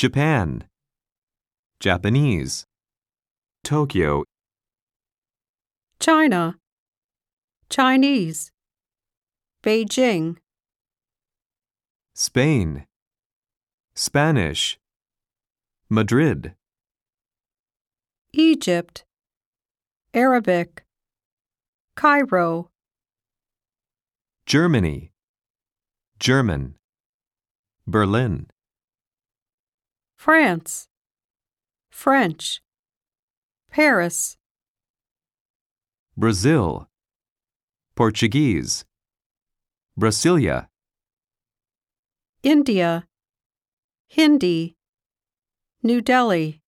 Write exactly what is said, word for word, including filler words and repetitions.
Japan, Japanese, Tokyo, China, Chinese, Beijing, Spain, Spanish, Madrid, Egypt, Arabic, Cairo, Germany, German, Berlin, France, French, Paris, Brazil, Portuguese, Brasilia, India, Hindi, New Delhi.